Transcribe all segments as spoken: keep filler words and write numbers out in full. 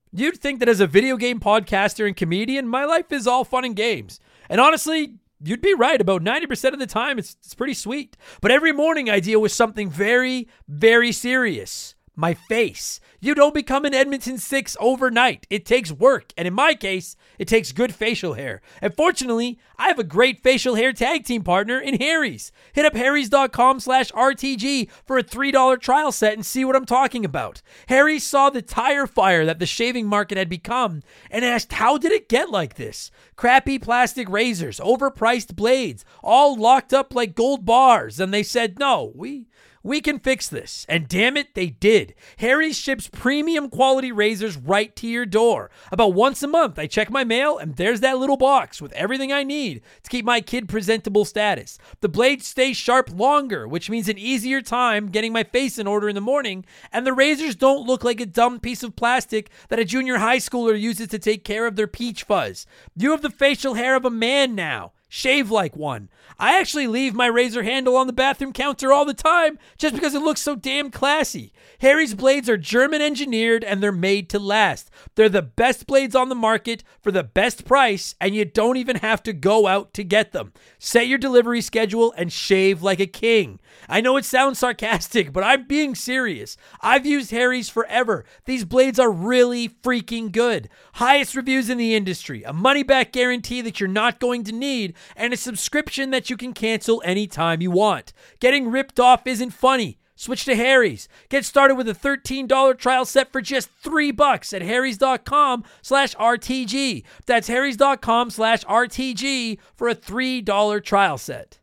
You'd think that as a video game podcaster and comedian, my life is all fun and games. And honestly, you'd be right. About ninety percent of the time, it's, it's pretty sweet. But every morning I deal with something very, very serious. My face. You don't become an Edmonton Six overnight. It takes work. And in my case, it takes good facial hair. And fortunately, I have a great facial hair tag team partner in Harry's. Hit up harrys.com slash RTG for a three dollars trial set and see what I'm talking about. Harry's saw the tire fire that the shaving market had become and asked, how did it get like this? Crappy plastic razors, overpriced blades, all locked up like gold bars. And they said, no, we... We can fix this. And damn it, they did. Harry's ships premium quality razors right to your door. About once a month, I check my mail, and there's that little box with everything I need to keep my kid presentable status. The blades stay sharp longer, which means an easier time getting my face in order in the morning, and the razors don't look like a dumb piece of plastic that a junior high schooler uses to take care of their peach fuzz. You have the facial hair of a man now. Shave like one. I actually leave my razor handle on the bathroom counter all the time just because it looks so damn classy. Harry's blades are German engineered and they're made to last. They're the best blades on the market for the best price, and you don't even have to go out to get them. Set your delivery schedule and shave like a king. I know it sounds sarcastic, but I'm being serious. I've used Harry's forever. These blades are really freaking good. Highest reviews in the industry, a money-back guarantee that you're not going to need, and a subscription that you can cancel anytime you want. Getting ripped off isn't funny. Switch to Harry's. Get started with a thirteen dollars trial set for just three bucks at harrys.com slash RTG. That's harrys.com slash RTG for a three dollars trial set.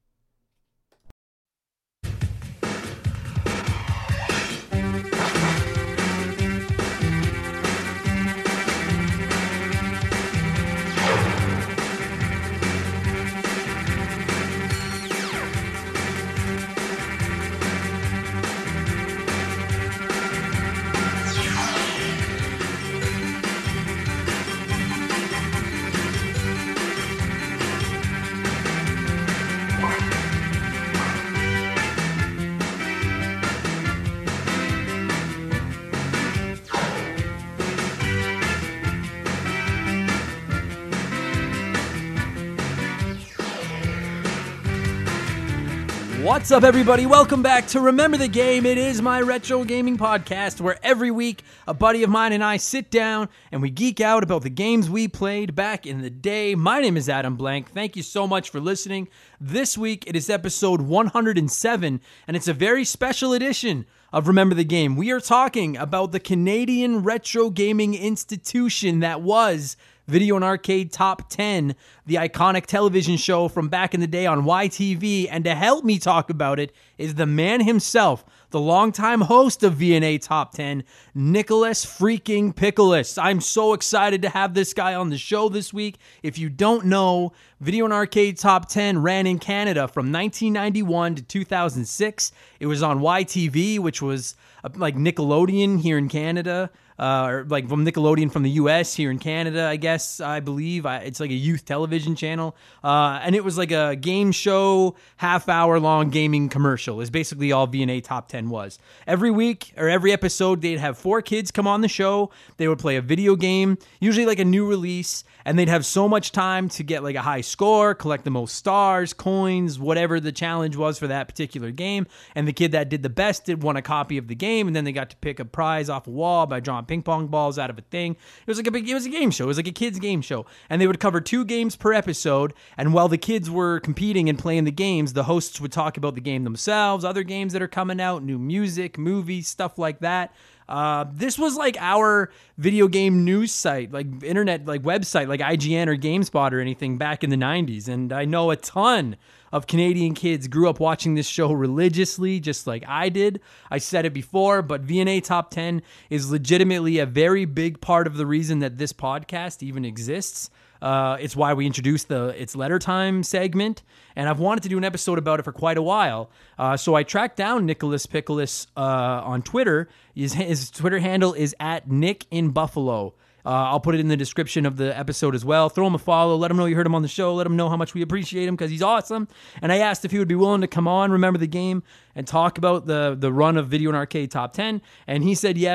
What's up, everybody? Welcome back to Remember the Game. It is my retro gaming podcast where every week a buddy of mine and I sit down and we geek out about the games we played back in the day. My name is Adam Blank. Thank you so much for listening. This week it is episode one hundred seven, and it's a very special edition of Remember the Game. We are talking about the Canadian retro gaming institution that was Video and Arcade Top ten, the iconic television show from back in the day on Y T V. And to help me talk about it is the man himself, the longtime host of V and A Top ten, Nicholas freaking Pickles. I'm so excited to have this guy on the show this week. If you don't know, Video and Arcade Top ten ran in Canada from nineteen ninety-one to two thousand six. It was on Y T V, which was uh, like Nickelodeon here in Canada. Uh, or like from Nickelodeon from the U S here in Canada, I guess, I believe. I, it's like a youth television channel. Uh, and it was like a game show, half hour long gaming commercial is basically all V and A Top ten was. Every week or every episode, they'd have four kids come on the show. They would play a video game, usually like a new release, and they'd have so much time to get like a high score, collect the most stars, coins, whatever the challenge was for that particular game. And the kid that did the best did won a copy of the game, and then they got to pick a prize off a wall by drawing ping pong balls out of a thing. It was like a big, it was a game show. It was like a kids game show. And they would cover two games per episode. And while the kids were competing and playing the games, the hosts would talk about the game themselves, other games that are coming out, new music, movies, stuff like that. Uh, this was like our video game news site, like internet, like website, like I G N or GameSpot or anything back in the nineties. And I know a ton of Canadian kids grew up watching this show religiously, just like I did. I said it before, but V and A Top ten is legitimately a very big part of the reason that this podcast even exists. Uh, it's why we introduced the It's Letter Time segment, and I've wanted to do an episode about it for quite a while. Uh, so I tracked down Nicholas Pickles uh, on Twitter. His, his Twitter handle is at Nick in Buffalo. Uh, I'll put it in the description of the episode as well. Throw him a follow. Let him know you heard him on the show. Let him know how much we appreciate him because he's awesome. And I asked if he would be willing to come on, Remember the Game, and talk about the, the run of Video and Arcade Top ten. And he said yes,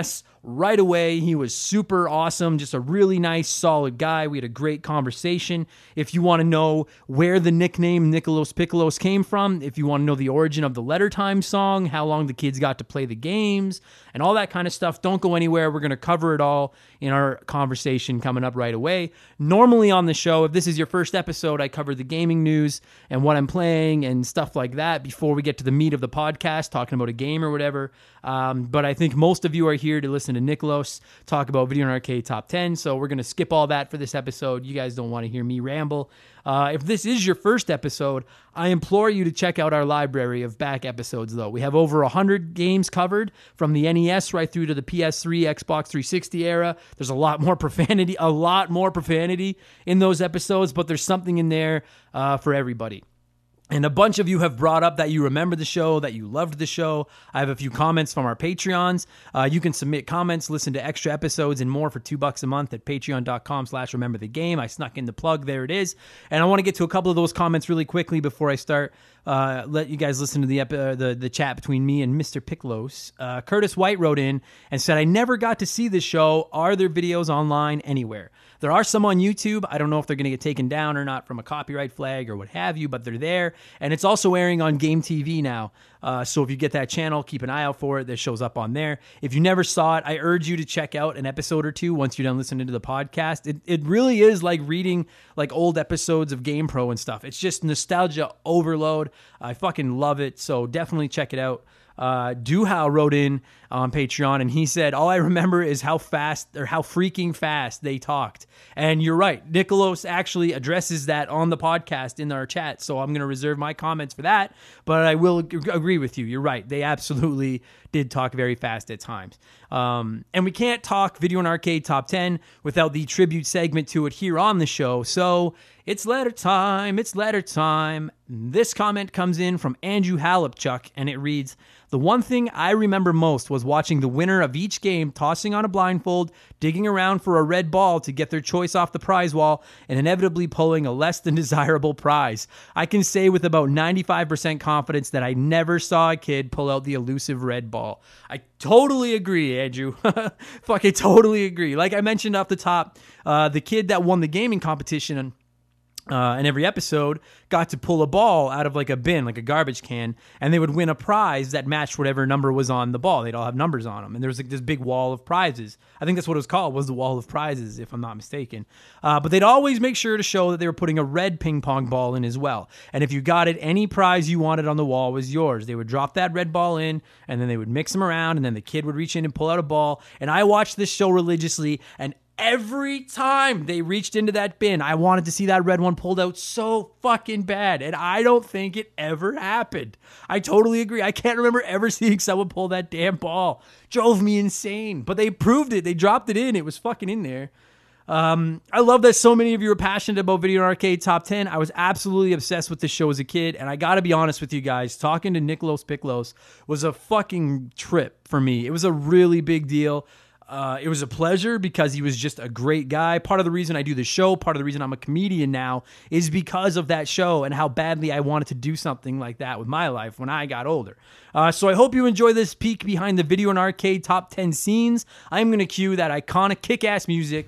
right away. He was super awesome, just a really nice, solid guy. We had a great conversation. If you want to know where the nickname Nicholas Pickolos came from, if you want to know the origin of the Letter Time song, how long the kids got to play the games, and all that kind of stuff, don't go anywhere. We're going to cover it all in our conversation coming up right away. Normally on the show, if this is your first episode, I cover the gaming news and what I'm playing and stuff like that before we get to the meat of the podcast, talking about a game or whatever. Um, but I think most of you are here to listen to Nicholas talk about Video and Arcade Top ten, so we're going to skip all that for this episode. You guys don't want to hear me ramble. Uh, if this is your first episode, I implore you to check out our library of back episodes, though. We have over one hundred games covered from the N E S right through to the P S three, Xbox three sixty era. There's a lot more profanity, a lot more profanity in those episodes, but there's something in there uh, for everybody. And a bunch of you have brought up that you remember the show, that you loved the show. I have a few comments from our Patreons. Uh, you can submit comments, listen to extra episodes and more for two bucks a month at patreon.com slash remember the game. I snuck in the plug. There it is. And I want to get to a couple of those comments really quickly before I start. Uh, let you guys listen to the, epi- uh, the the chat between me and Mister Pickolos. Uh, Curtis White wrote in and said, I never got to see this show. Are there videos online anywhere? There are some on YouTube. I don't know if they're going to get taken down or not from a copyright flag or what have you, but they're there. And it's also airing on Game T V now. Uh, so if you get that channel, keep an eye out for it. That shows up on there. If you never saw it, I urge you to check out an episode or two once you're done listening to the podcast. It it really is like reading like old episodes of GamePro and stuff. It's just nostalgia overload. I fucking love it. So definitely check it out. Uh, Duhau wrote in on Patreon and he said, all I remember is how fast or how freaking fast they talked. And you're right. Nicholas actually addresses that on the podcast in our chat. So I'm going to reserve my comments for that, but I will ag- agree with you. You're right. They absolutely did talk very fast at times. Um, and we can't talk Video and Arcade Top ten without the tribute segment to it here on the show. So it's letter time. It's letter time. This comment comes in from Andrew Halipchuk and it reads, the one thing I remember most was watching the winner of each game tossing on a blindfold, digging around for a red ball to get their choice off the prize wall, and inevitably pulling a less than desirable prize. I can say with about ninety-five percent confidence that I never saw a kid pull out the elusive red ball. I totally agree, Andrew. Fucking totally agree. Like I mentioned off the top, uh, the kid that won the gaming competition Uh, in every episode got to pull a ball out of like a bin, like a garbage can, and they would win a prize that matched whatever number was on the ball. They'd all have numbers on them, and there was like this big wall of prizes. I think that's what it was called, was the wall of prizes, if I'm not mistaken. Uh, but they'd always make sure to show that they were putting a red ping pong ball in as well. And if you got it, any prize you wanted on the wall was yours. They would drop that red ball in, and then they would mix them around, and then the kid would reach in and pull out a ball. And I watched this show religiously, and every time they reached into that bin, I wanted to see that red one pulled out so fucking bad. And I don't think it ever happened. I totally agree. I can't remember ever seeing someone pull that damn ball. Drove me insane. But they proved it. They dropped it in. It was fucking in there. Um, I love that so many of you are passionate about Video and Arcade Top ten. I was absolutely obsessed with this show as a kid. And I got to be honest with you guys, talking to Nicholas Pickolos was a fucking trip for me. It was a really big deal. Uh, it was a pleasure because he was just a great guy. Part of the reason I do the show, part of the reason I'm a comedian now, is because of that show and how badly I wanted to do something like that with my life when I got older. Uh, so I hope you enjoy this peek behind the Video and Arcade Top ten scenes. I'm going to cue that iconic kick-ass music,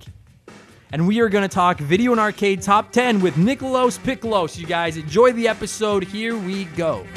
and we are going to talk Video and Arcade Top ten with Nicholas Pickolos. You guys enjoy the episode. Here we go.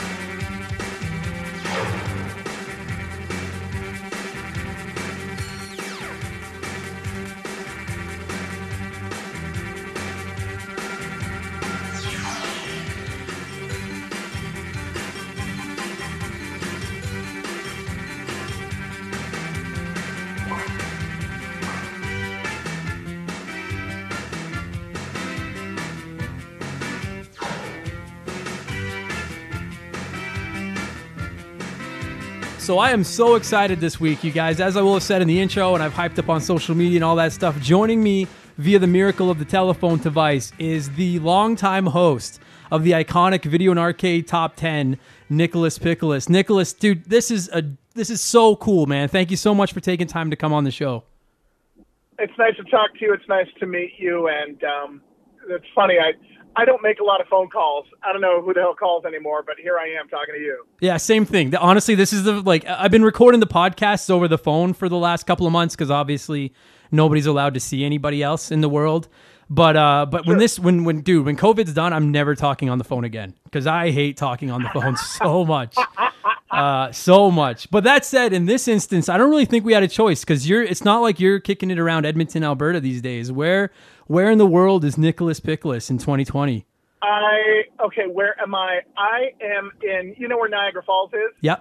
So I am so excited this week, you guys. As I will have said in the intro, and I've hyped up on social media and all that stuff, joining me via the miracle of the telephone device is the longtime host of the iconic Video and Arcade Top ten, Nicholas Pickolos. Nicholas, dude, this is a this is so cool, man. Thank you so much for taking time to come on the show. It's nice to talk to you. It's nice to meet you, and um, it's funny. I I don't make a lot of phone calls. I don't know who the hell calls anymore, but here I am talking to you. Yeah, same thing. Honestly, this is the, like, I've been recording the podcasts over the phone for the last couple of months because obviously nobody's allowed to see anybody else in the world. But uh, but Sure. when this, when, when, dude, when COVID's done, I'm never talking on the phone again because I hate talking on the phone so much. Uh, so much. But that said, in this instance, I don't really think we had a choice because you're, it's not like you're kicking it around Edmonton, Alberta these days. Where, where in the world is Nicholas Pickles in twenty twenty? I, okay, where am I? I am in, you know where Niagara Falls is? Yep.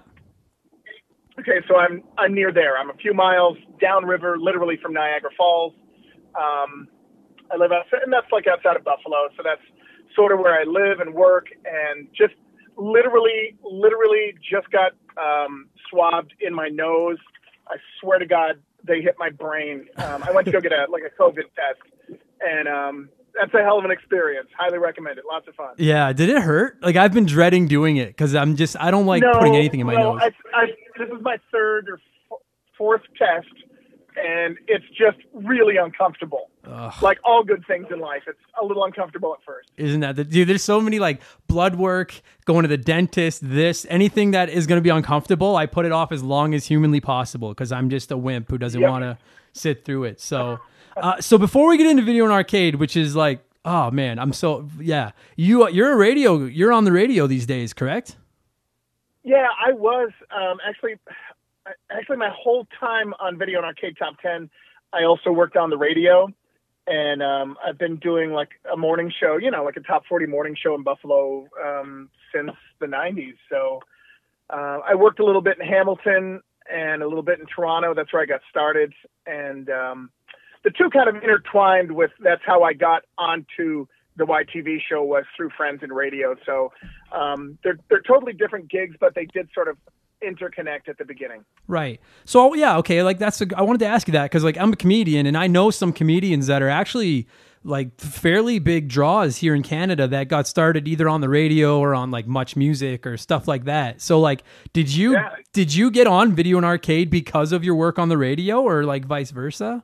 Okay, so I'm, I'm near there. I'm a few miles downriver, literally from Niagara Falls. Um, I live outside, and that's like outside of Buffalo. So that's sort of where I live and work, and just literally, literally just got um, swabbed in my nose. I swear to God, they hit my brain. Um, I went to go get a like a COVID test, and um, that's a hell of an experience. Highly recommend it. Lots of fun. Yeah. Did it hurt? Like, I've been dreading doing it because I'm just, I don't like no, putting anything in my no, nose. I, I, this is my third or f- fourth test, and it's just really uncomfortable. Ugh. Like all good things in life, it's a little uncomfortable at first. Isn't that the dude? There's so many like blood work, going to the dentist, this, anything that is going to be uncomfortable. I put it off as long as humanly possible because I'm just a wimp who doesn't Yep. want to sit through it. So, uh, so before we get into video and arcade, which is like, oh man, I'm so yeah. You you're a radio. You're on the radio these days, correct? Yeah, I was um, actually, actually my whole time on Video and Arcade Top ten, I also worked on the radio. And um, I've been doing like a morning show, you know, like a top forty morning show in Buffalo um, since the nineties. So uh, I worked a little bit in Hamilton and a little bit in Toronto. That's where I got started. And um, the two kind of intertwined with, that's how I got onto the Y T V show, was through friends in radio. So um, they're, they're totally different gigs, but they did sort of interconnect at the beginning. Right. So yeah, okay. Like that's, a, I wanted to ask you that because like I'm a comedian and I know some comedians that are actually like fairly big draws here in Canada that got started either on the radio or on like Much Music or stuff like that. So like, did you, Yeah. did you get on Video and Arcade because of your work on the radio or like vice versa?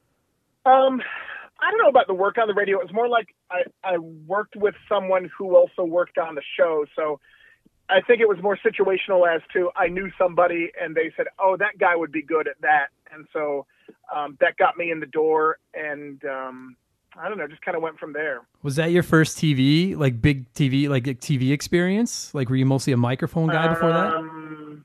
Um, I don't know about the work on the radio. It was more like I, I worked with someone who also worked on the show. So I think it was more situational as to I knew somebody and they said, oh, that guy would be good at that. And so um, that got me in the door, and um, I don't know, just kind of went from there. Was that your first T V, like big T V, like T V experience? Like were you mostly a microphone guy before that? Um,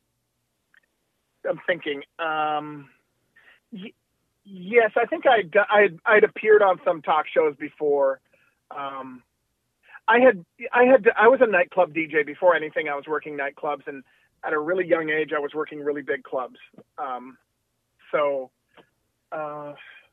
I'm thinking. Um, y- yes, I think I'd, I'd, I'd appeared on some talk shows before. Um, I had, I had, I was a nightclub D J before anything. I was working nightclubs, and at a really young age, I was working really big clubs. Um, so, uh,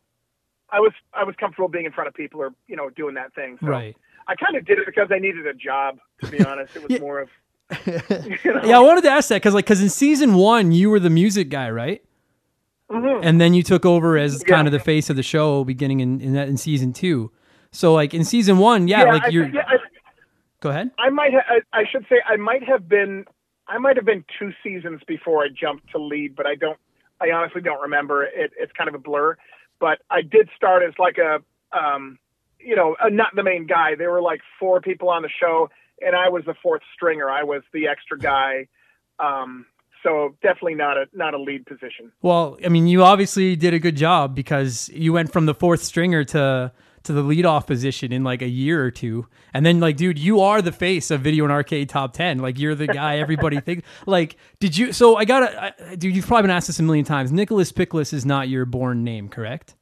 I was, I was comfortable being in front of people or, you know, doing that thing. So Right. I kind of did it because I needed a job, to be honest. It was Yeah. more of, you know? Yeah, I wanted to ask that because like, because in season one, you were the music guy, right? Mhm. And then you took over as Yeah. kind of the face of the show beginning in, in that in season two. So like in season one, yeah, Yeah, like I, you're, yeah, I, go ahead. I might ha- I, I should say I might have been I might have been two seasons before I jumped to lead, but I don't I honestly don't remember. It, it's kind of a blur. But I did start as like a um, you know, a, not the main guy. There were like four people on the show, and I was the fourth stringer. I was the extra guy. Um, so definitely not a not a lead position. Well, I mean, you obviously did a good job because you went from the fourth stringer to to the leadoff position in like a year or two. And then like, dude, you are the face of Video and Arcade Top ten. Like you're the guy everybody thinks like, did you, so I gotta, I, dude, you've probably been asked this a million times. Nicholas Pickles is not your born name, correct?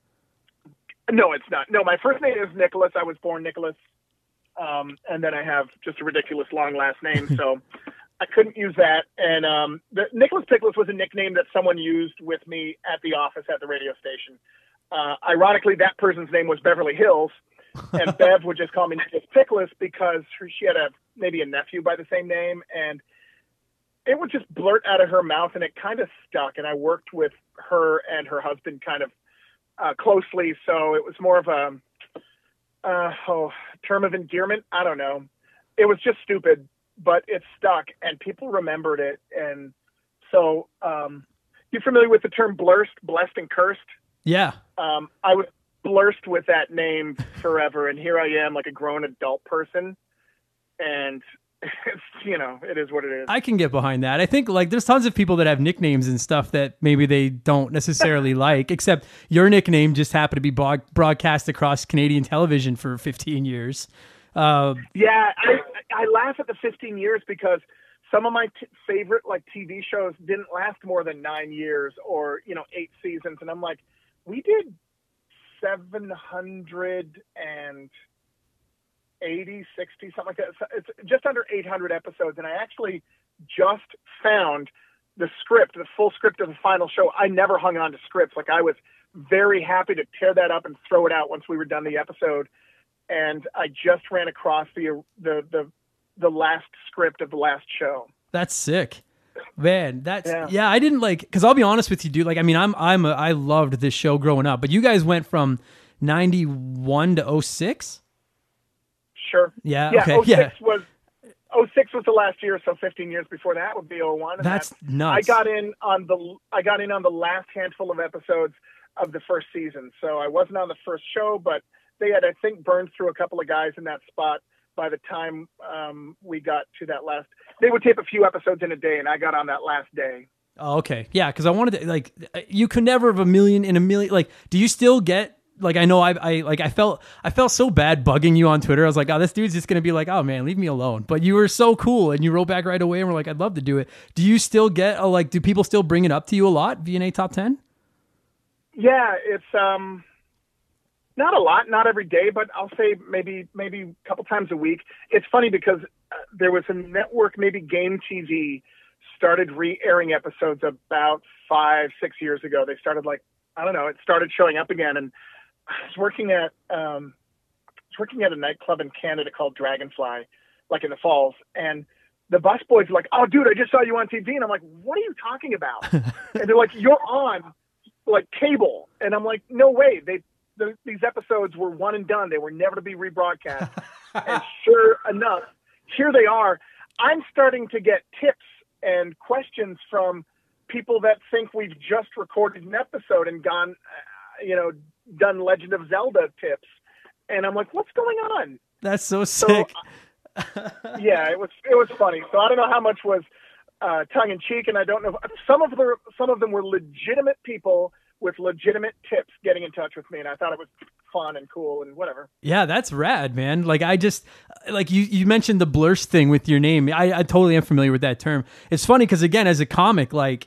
No, it's not. No, my first name is Nicholas. I was born Nicholas. Um, and then I have just a ridiculous long last name. So I couldn't use that. And um, the, Nicholas Pickles was a nickname that someone used with me at the office at the radio station. Uh, ironically, that person's name was Beverly Hills, and Bev would just call me Nicholas Pickles because her, she had a maybe a nephew by the same name, and it would just blurt out of her mouth, and it kind of stuck. And I worked with her and her husband kind of uh, closely, so it was more of a uh, oh, term of endearment. I don't know. It was just stupid, but it stuck, and people remembered it. And so, um, you familiar with the term blessed, blessed and cursed? Yeah. Um, I was blursed with that name forever, and here I am, like a grown adult person, and it's, you know, it is what it is. I can get behind that. I think like there's tons of people that have nicknames and stuff that maybe they don't necessarily like, except your nickname just happened to be broad- broadcast across Canadian television for fifteen years. Uh, yeah, I, I laugh at the fifteen years because some of my t- favorite like T V shows didn't last more than nine years or, you know, eight seasons. And I'm like, we did seven hundred eighty, sixty, something like that. It's just under eight hundred episodes. And I actually just found the script, the full script of the final show. I never hung on to scripts. Like I was very happy to tear that up and throw it out once we were done the episode. And I just ran across the, the, the, the last script of the last show. That's sick. Man, that's yeah. yeah I didn't like, cause I'll be honest with you, dude. Like, I mean, I'm, I'm, a, I loved this show growing up, but you guys went from ninety-one to oh six. Sure. Yeah. Yeah. Okay. oh six yeah. was, oh six was the last year. So fifteen years before that would be oh one. And that's that, nuts. I got in on the, I got in on the last handful of episodes of the first season. So I wasn't on the first show, but they had, I think, burned through a couple of guys in that spot by the time um, we got to that last. They would tape a few episodes in a day, and I got on that last day. Oh, okay. Yeah, because I wanted to, like, you could never have a million in a million. Like, do you still get, like, I know I, I, like, I felt, I felt so bad bugging you on Twitter. I was like, oh, this dude's just going to be like, oh, man, leave me alone. But you were so cool, and you wrote back right away, and we're like, I'd love to do it. Do you still get, a, like, do people still bring it up to you a lot, V and A Top ten? Yeah, it's, um... not a lot, not every day, but I'll say maybe maybe a couple times a week. It's funny because uh, there was a network, maybe Game T V, started re-airing episodes about five, six years ago. They started like, I don't know, it started showing up again. And I was working at um, I was working at a nightclub in Canada called Dragonfly, like in the Falls. And the busboys were like, oh, dude, I just saw you on T V. And I'm like, what are you talking about? And they're like, you're on like cable. And I'm like, no way. They The, these episodes were one and done. They were never to be rebroadcast. And sure enough, here they are. I'm starting to get tips and questions from people that think we've just recorded an episode and gone, uh, you know, done Legend of Zelda tips. And I'm like, what's going on? That's so sick. So, yeah, it was, it was funny. So I don't know how much was uh, tongue in cheek. And I don't know. Some of the, some of them were legitimate people with legitimate tips getting in touch with me. And I thought it was fun and cool and whatever. Yeah, that's rad, man. Like I just, like you, you mentioned the blurst thing with your name. I, I totally am familiar with that term. It's funny because again, as a comic, like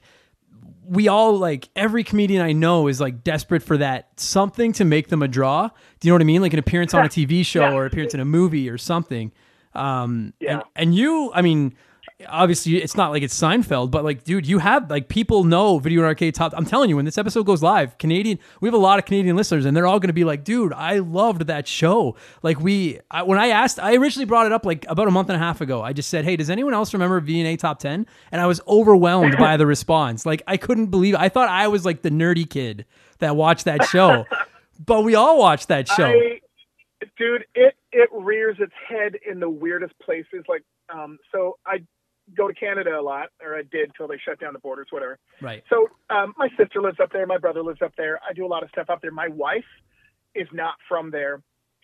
we all like every comedian I know is like desperate for that something to make them a draw. Do you know what I mean? Like an appearance on a T V show yeah. or appearance in a movie or something. Um, yeah. and, and you, I mean, obviously it's not like it's Seinfeld, but like, dude, you have like people know Video and Arcade Top. I'm telling you, when this episode goes live, Canadian, we have a lot of Canadian listeners and they're all going to be like, dude, I loved that show. Like we, I, when I asked, I originally brought it up like about a month and a half ago. I just said, hey, does anyone else remember V and A Top ten? And I was overwhelmed by the response. Like I couldn't believe it. I thought I was like the nerdy kid that watched that show, but we all watched that show. I, dude, it, it rears its head in the weirdest places. Like, um, so I, go to Canada a lot, or I did till they shut down the borders, whatever. Right. So um, my sister lives up there. My brother lives up there. I do a lot of stuff up there. My wife is not from there.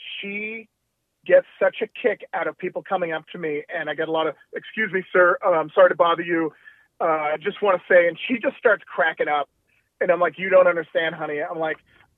She gets such a kick out of people coming up to me, and I get a lot of, excuse me, sir, uh, I'm sorry to bother you. Uh, I just want to say, and she just starts cracking up. And I'm like, you don't understand, honey. I'm like,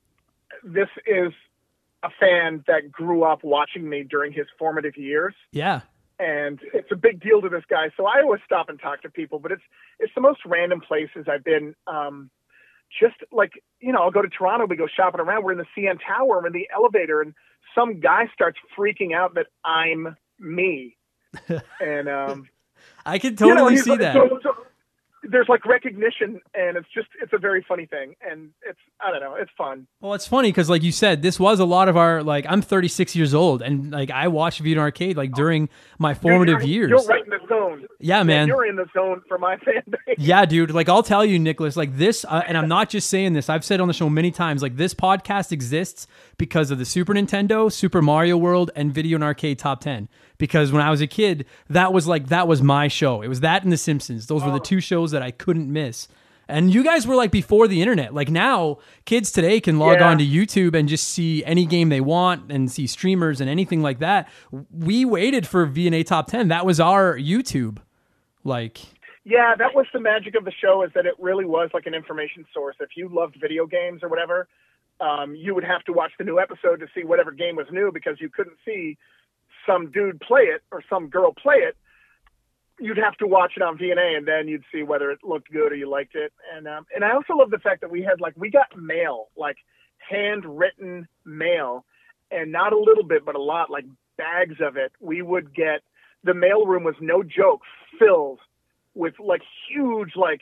this is a fan that grew up watching me during his formative years. Yeah. And it's a big deal to this guy. So I always stop and talk to people, but it's, it's the most random places I've been. Um, just like, you know, I'll go to Toronto, we go shopping around. We're in the C N Tower, we're in the elevator, and some guy starts freaking out that I'm me. And, um, I can totally you know, see like, that. So, so, there's like recognition, and it's just, it's a very funny thing. And it's, I don't know, it's fun. Well, it's funny because like you said, this was a lot of our, like, I'm thirty-six years old and like I watched Video and Arcade like during my formative you're, years. You're right in the zone. Yeah, man. You're in the zone for my fan base. Yeah, dude. Like I'll tell you, Nicholas, like this, uh, and I'm not just saying this, I've said on the show many times, like this podcast exists because of the Super Nintendo, Super Mario World, and Video and Arcade Top ten. Because when I was a kid, that was like, that was my show. It was that and The Simpsons. Those were the two shows that I couldn't miss. And you guys were like before the internet. Like now, kids today can log Yeah. on to YouTube and just see any game they want and see streamers and anything like that. We waited for V and A Top ten. That was our YouTube. Like, Yeah, that was the magic of the show, is that it really was like an information source. If you loved video games or whatever, um, you would have to watch the new episode to see whatever game was new, because you couldn't see some dude play it or some girl play it. You'd have to watch it on V and A, and then you'd see whether it looked good or you liked it. And um, and I also love the fact that we had, like, we got mail, like handwritten mail, and not a little bit, but a lot, like bags of it. We would get, the mail room was, no joke, filled with like huge, like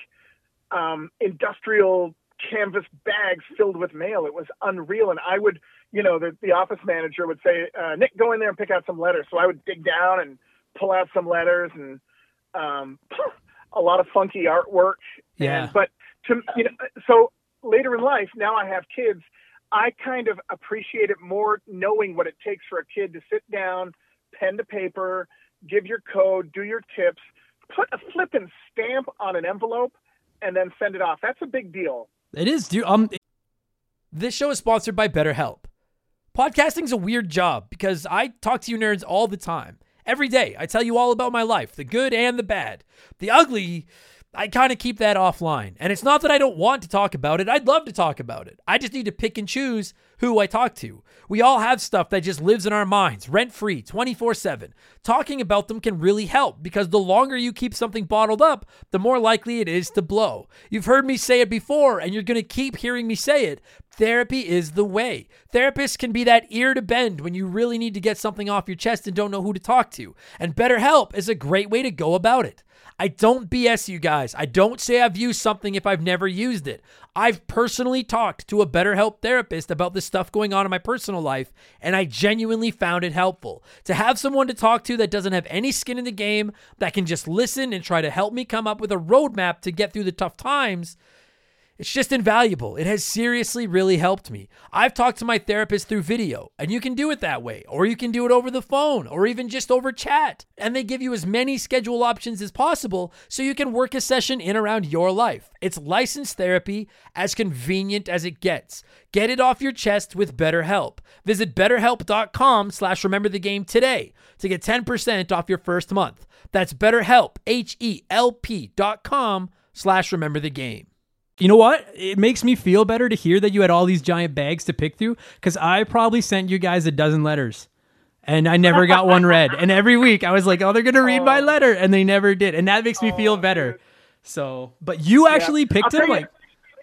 um, industrial canvas bags filled with mail. It was unreal. And I would, you know, the, the office manager would say, uh, Nick, go in there and pick out some letters. So I would dig down and pull out some letters, and um, a lot of funky artwork. Yeah. And, but to, you know, so later in life, now I have kids, I kind of appreciate it more knowing what it takes for a kid to sit down, pen to paper, give your code, do your tips, put a flippin' stamp on an envelope, and then send it off. That's a big deal. it is, dude. Um, this show is sponsored by BetterHelp. Podcasting's a weird job because I talk to you nerds all the time. Every day, I tell you all about my life, the good and the bad. The ugly, I kind of keep that offline. And it's not that I don't want to talk about it. I'd love to talk about it. I just need to pick and choose who I talk to. We all have stuff that just lives in our minds, rent-free, twenty-four seven. Talking about them can really help, because the longer you keep something bottled up, the more likely it is to blow. You've heard me say it before, and you're going to keep hearing me say it. Therapy is the way. Therapists can be that ear to bend when you really need to get something off your chest and don't know who to talk to. And BetterHelp is a great way to go about it. I don't B S you guys. I don't say I've used something if I've never used it. I've personally talked to a BetterHelp therapist about the stuff going on in my personal life, and I genuinely found it helpful. To have someone to talk to that doesn't have any skin in the game, that can just listen and try to help me come up with a roadmap to get through the tough times, it's just invaluable. It has seriously really helped me. I've talked to my therapist through video, and you can do it that way, or you can do it over the phone, or even just over chat. And they give you as many schedule options as possible so you can work a session in around your life. It's licensed therapy, as convenient as it gets. Get it off your chest with BetterHelp. Visit betterhelp.com slash remember the game today to get ten percent off your first month. That's BetterHelp, H-E-L-P dot com slash remember the game. You know what? It makes me feel better to hear that you had all these giant bags to pick through, because I probably sent you guys a dozen letters and I never got one read. And every week I was like, oh, they're going to read my letter, and they never did. And that makes me feel better. Dude. So, but you actually Yeah. picked I'll them? tell you- Like,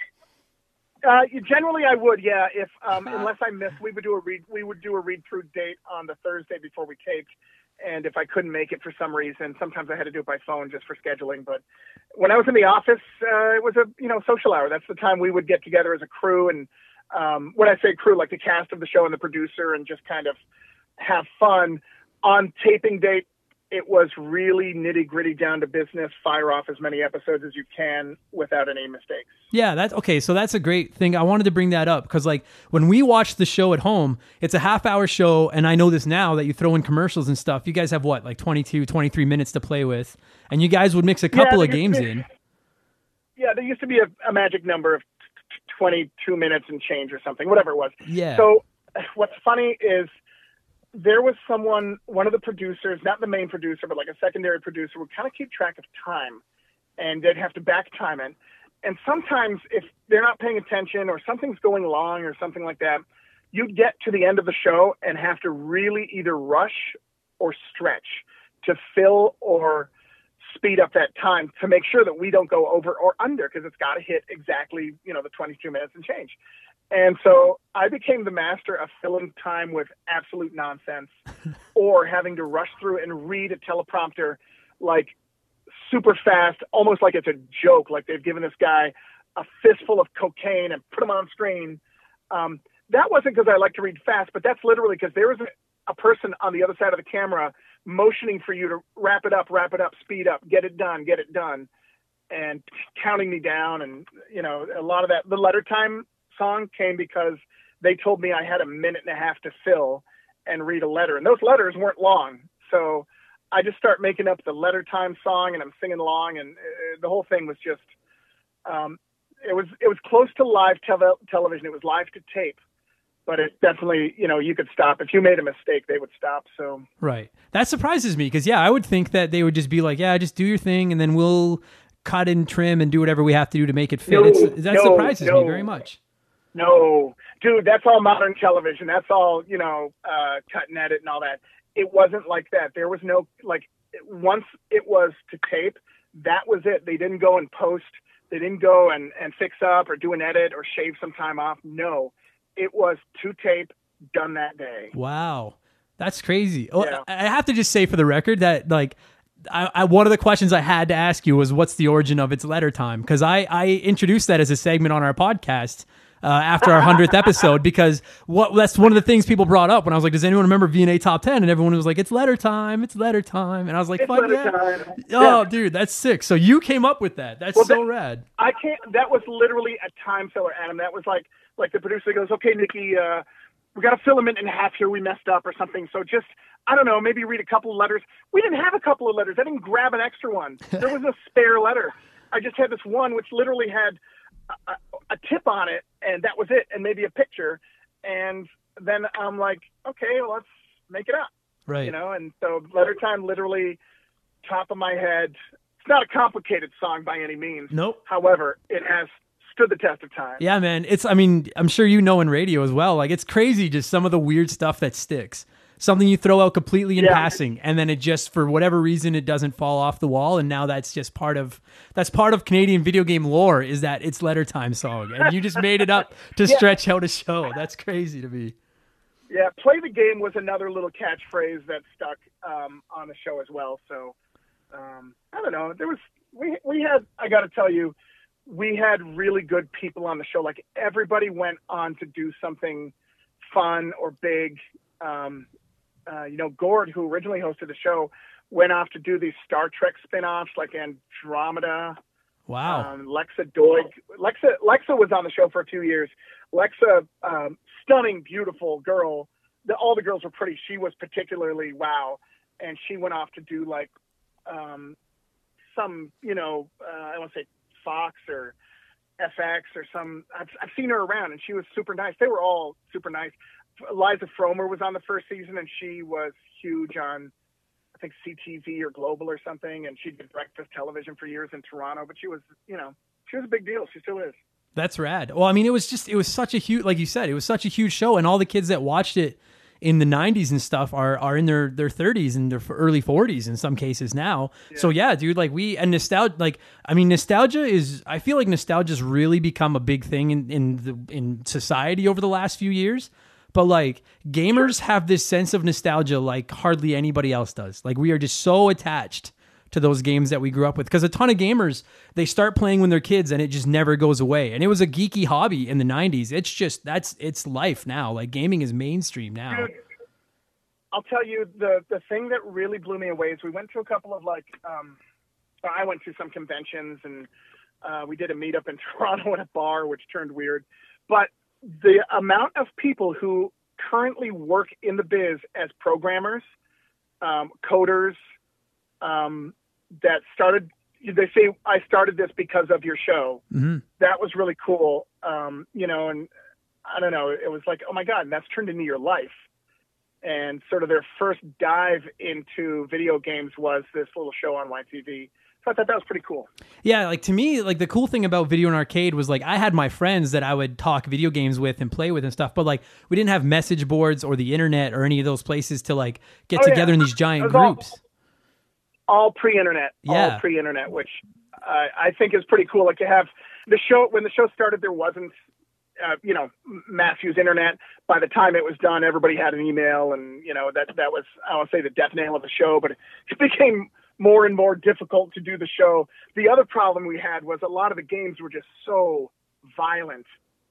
Uh, generally, I would, yeah. If um, unless I missed, we would do a read. We would do a read through date on the Thursday before we taped. And if I couldn't make it for some reason, sometimes I had to do it by phone just for scheduling. But when I was in the office, uh, it was a you know social hour. That's the time we would get together as a crew. And um, when I say crew, like the cast of the show and the producer, and just kind of have fun. On taping date, it was really nitty gritty, down to business. Fire off as many episodes as you can without any mistakes. yeah, that's okay. So that's a great thing. I wanted to bring that up because, like, when we watch the show at home, it's a half hour show. And I know this now that you throw in commercials and stuff. You guys have what, like twenty-two, twenty-three minutes to play with, and you guys would mix a couple Yeah, of there games used to be- in. Yeah, there used to be a, a magic number of twenty-two minutes and change or something, whatever it was. Yeah. So what's funny is there was someone, one of the producers, not the main producer, but like a secondary producer, would kind of keep track of time, and they'd have to back time it. And sometimes if they're not paying attention or something's going long or something like that, you'd get to the end of the show and have to really either rush or stretch to fill or speed up that time to make sure that we don't go over or under, because it's got to hit exactly, you know, the twenty-two minutes and change. And so I became the master of filling time with absolute nonsense or having to rush through and read a teleprompter like super fast, almost like it's a joke, like they've given this guy a fistful of cocaine and put him on screen. Um, that wasn't because I like to read fast, but that's literally because there was a, a person on the other side of the camera motioning for you to wrap it up, wrap it up, speed up, get it done, get it done, and counting me down. And, you know, a lot of that, the letter time song came because they told me I had a minute and a half to fill and read a letter, and those letters weren't long. So I just start making up the letter time song, and I'm singing along, and uh, the whole thing was just, um, it was it was close to live tel- television. It was live to tape, but it definitely, you know, you could stop if you made a mistake. They would stop. So right, that surprises me because yeah, I would think that they would just be like, yeah, just do your thing, and then we'll cut and trim and do whatever we have to do to make it fit. No, it's, that no, surprises no. me very much. No, dude, that's all modern television. That's all, you know, uh, cut and edit and all that. It wasn't like that. There was no, like, once it was to tape, that was it. They didn't go and post. They didn't go and, and fix up or do an edit or shave some time off. No, it was to tape, done that day. Wow. That's crazy. Yeah. Oh, I have to just say for the record that, like, I, I, one of the questions I had to ask you was what's the origin of It's Letter Time? Because I, I introduced that as a segment on our podcast uh, after our hundredth episode, because what that's one of the things people brought up when I was like, does anyone remember V and A Top ten? And everyone was like, it's Letter Time, it's Letter Time. And I was like, it's fuck letter yeah. time. Oh, yeah. dude, that's sick. So you came up with that. That's well, so that, rad. I can't, that was literally a time filler, Adam. That was like, like the producer goes, okay, Nikki, uh, we got a filament in half here. We messed up or something. So just, I don't know, maybe read a couple of letters. We didn't have a couple of letters. I didn't grab an extra one. There was a spare letter. I just had this one, which literally had a, a, a tip on it, and that was it, and maybe a picture. And then I'm like, okay, well, let's make it up. Right. You know, and so Letter Time, literally top of my head. It's not a complicated song by any means. Nope. However, it has stood the test of time. Yeah, man. It's, I mean, I'm sure you know in radio as well. Like, it's crazy just some of the weird stuff that sticks. Something you throw out completely in yeah. passing, and then it just, for whatever reason, it doesn't fall off the wall, and now that's just part of that's part of Canadian video game lore, is that It's Letter Time song, and you just made it up to yeah. stretch out a show. That's crazy to me. Yeah, play the game was another little catchphrase that stuck um, on the show as well. So um, I don't know. There was we we had I got to tell you, we had really good people on the show. Like, everybody went on to do something fun or big. Um, Uh, you know, Gord, who originally hosted the show, went off to do these Star Trek spin-offs like Andromeda. Wow. Um, Lexa Doig. Lexa, Lexa was on the show for a few years. Lexa, um, stunning, beautiful girl. The, all the girls were pretty. She was particularly wow. And she went off to do like um, some, you know, uh, I want to say Fox or F X or some. I've, I've seen her around, and she was super nice. They were all super nice. Liza Fromer was on the first season, and she was huge on, I think, C T V or Global or something, and she did breakfast television for years in Toronto, but she was, you know, she was a big deal. She still is. That's rad. Well, I mean, it was just, it was such a huge, like you said, it was such a huge show, and all the kids that watched it in the nineties and stuff are are in their, their thirties and their early forties in some cases now. Yeah. So yeah, dude, like we, and nostalgia, like, I mean, nostalgia is, I feel like nostalgia's really become a big thing in, in the, in society over the last few years. But like, gamers have this sense of nostalgia like hardly anybody else does. Like, we are just so attached to those games that we grew up with, because a ton of gamers, they start playing when they're kids and it just never goes away. And it was a geeky hobby in the nineties. It's just, that's, it's life now. Like, gaming is mainstream now. Dude, I'll tell you, the, the thing that really blew me away is we went to a couple of like, um, I went to some conventions, and uh, we did a meetup in Toronto at a bar, which turned weird. But the amount of people who currently work in the biz as programmers, um, coders, um, that started, they say, I started this because of your show. Mm-hmm. That was really cool. Um, you know, and I don't know, it was like, oh my God, and that's turned into your life. And sort of their first dive into video games was this little show on Y T V. So I thought that was pretty cool. Yeah, like, to me, like, the cool thing about video and arcade was, like, I had my friends that I would talk video games with and play with and stuff, but, like, we didn't have message boards or the internet or any of those places to, like, get oh, together yeah. in these giant groups. All, all pre-internet. Yeah. All pre-internet, which uh, I think is pretty cool. Like, you have the show, when the show started, there wasn't, uh, you know, Matthew's internet. By the time it was done, everybody had an email, and, you know, that, that was, I don't want to say the death nail of the show, but it became more and more difficult to do the show. The other problem we had was a lot of the games were just so violent.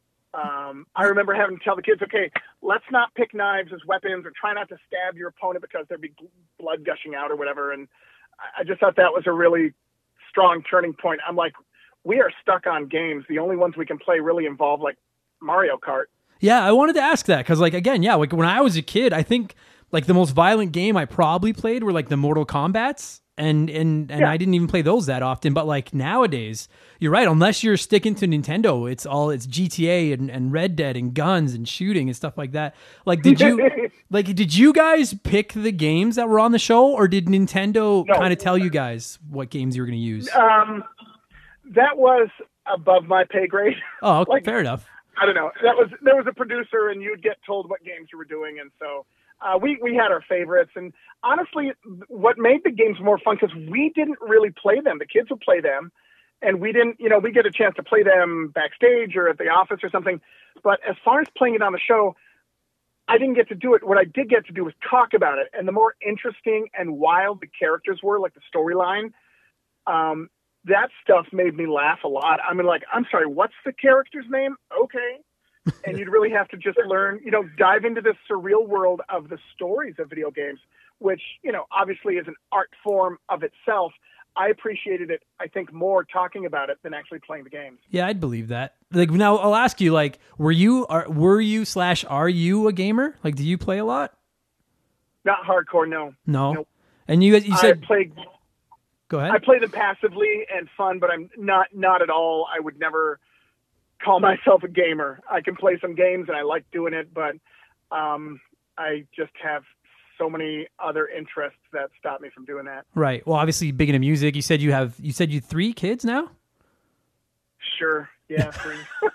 Um, I remember having to tell the kids, okay, let's not pick knives as weapons, or try not to stab your opponent because there'd be blood gushing out or whatever. And I just thought that was a really strong turning point. I'm like, we are stuck on games. The only ones we can play really involve like Mario Kart. Yeah, I wanted to ask that because, like, again, yeah, like when I was a kid, I think like the most violent game I probably played were like the Mortal Kombats. and and and Yeah. I didn't even play those that often. But like nowadays, you're right. Unless you're sticking to Nintendo, it's all it's G T A and, and Red Dead and guns and shooting and stuff like that. Like, did you like did you guys pick the games that were on the show, or did Nintendo No. kind of tell you guys what games you were going to use? Um, that was above my pay grade. Oh, like- fair enough. I don't know. That was there was a producer, and you'd get told what games you were doing, and so uh, we we had our favorites. And honestly, what made the games more fun because we didn't really play them. The kids would play them, and we didn't. You know, we get a chance to play them backstage or at the office or something. But as far as playing it on the show, I didn't get to do it. What I did get to do was talk about it. And the more interesting and wild the characters were, like the storyline, um, that stuff made me laugh a lot. I mean, like, I'm sorry, what's the character's name? Okay. And you'd really have to just learn, you know, dive into this surreal world of the stories of video games, which, you know, obviously is an art form of itself. I appreciated it, I think, more talking about it than actually playing the games. Yeah, I'd believe that. Like, now I'll ask you, like, were you, are, were you slash are you a gamer? Like, do you play a lot? Not hardcore, no. No. Nope. And you, you said, I played, go ahead. I play them passively and fun, but I'm not, not at all. I would never call myself a gamer. I can play some games and I like doing it, but um, I just have so many other interests that stop me from doing that. Right. Well, obviously big into music. You said you have, you said you three kids now? Sure. Yeah. Three.